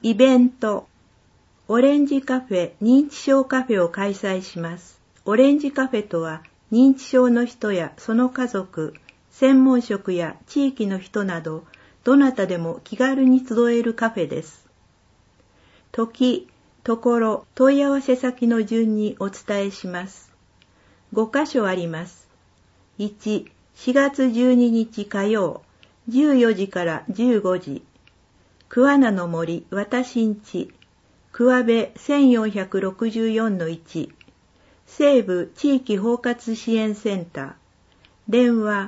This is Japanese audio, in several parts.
イベント。オレンジカフェ認知症カフェを開催します。オレンジカフェとは、認知症の人やその家族、専門職や地域の人など、どなたでも気軽に集えるカフェです。時、ところ、問い合わせ先の順にお伝えします。5カ所あります。1、4月12日火曜、14時から15時。桑名の森私んち、桑部 1464-1、西部地域包括支援センター、電話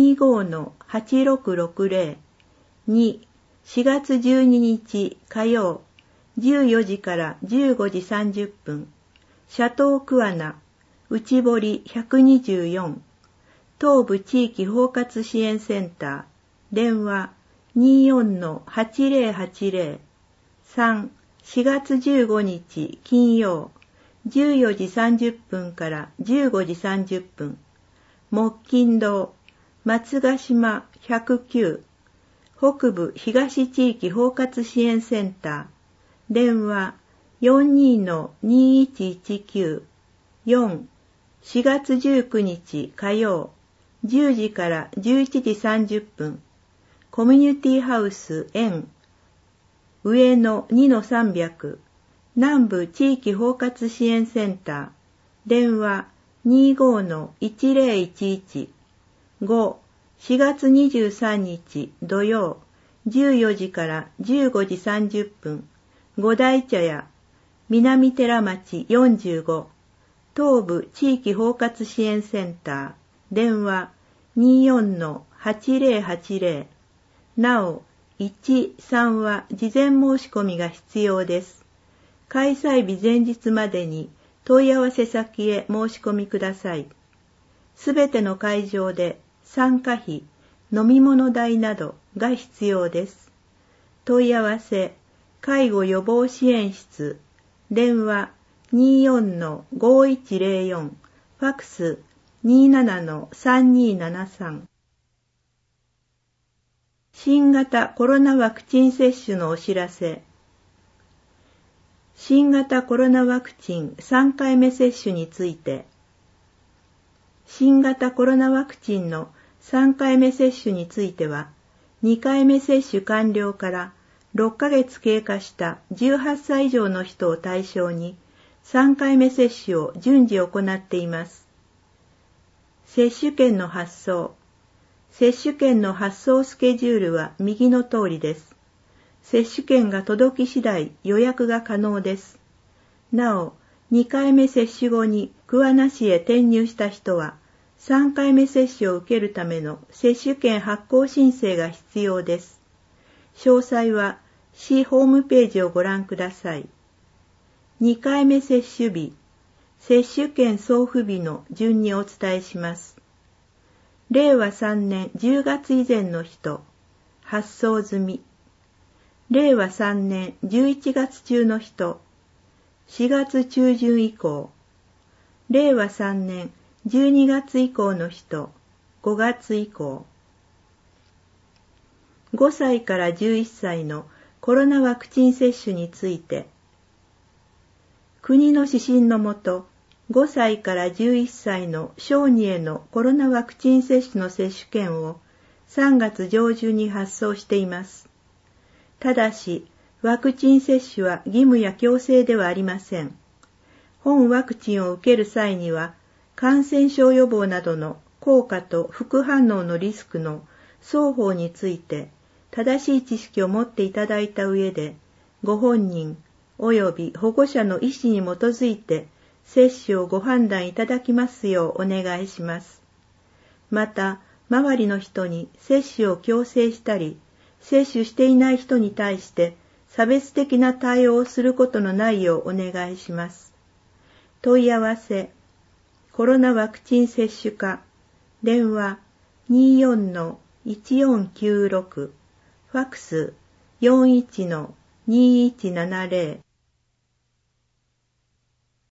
25-8660、2、4月12日火曜、14時から15時30分、シャトー桑名、内堀124、東部地域包括支援センター、電話 24-8080、3、4月15日金曜、14時30分から15時30分、木金堂、松ヶ島109、北部東地域包括支援センター、電話 42-2119、4、4月19日火曜、10時から11時30分、コミュニティハウスN、上野 2-300、南部地域包括支援センター、電話 25-1011、5、4月23日土曜、14時から15時30分、五大茶屋、南寺町45、東部地域包括支援センター、電話 24-8080、なお、1、3は事前申し込みが必要です。開催日前日までに問い合わせ先へ申し込みください。すべての会場で参加費、飲み物代などが必要です。問い合わせ、介護予防支援室、電話 24-5104、ファクス 27-3273。新型コロナワクチン接種のお知らせ。新型コロナワクチン3回目接種について、新型コロナワクチンの3回目接種については、2回目接種完了から6ヶ月経過した18歳以上の人を対象に3回目接種を順次行っています。接種券の発送。接種券の発送スケジュールは右の通りです。接種券が届き次第予約が可能です。なお、2回目接種後に桑名市へ転入した人は、3回目接種を受けるための接種券発行申請が必要です。詳細は市ホームページをご覧ください。2回目接種日、接種券送付日の順にお伝えします。令和3年10月以前の人、発送済み。令和3年11月中の人、4月中旬以降。令和3年12月以降の人、5月以降。5歳から11歳のコロナワクチン接種について、国の指針のもと、5歳から11歳の小児へのコロナワクチン接種の接種券を3月上旬に発送しています。ただし、ワクチン接種は義務や強制ではありません。本ワクチンを受ける際には、感染症予防などの効果と副反応のリスクの双方について正しい知識を持っていただいた上で、ご本人及び保護者の意思に基づいて接種をご判断いただきますようお願いします。また、周りの人に接種を強制したり、接種していない人に対して差別的な対応をすることのないようお願いします。問い合わせ、コロナワクチン接種課、電話 24-1496、ファクス 41-2170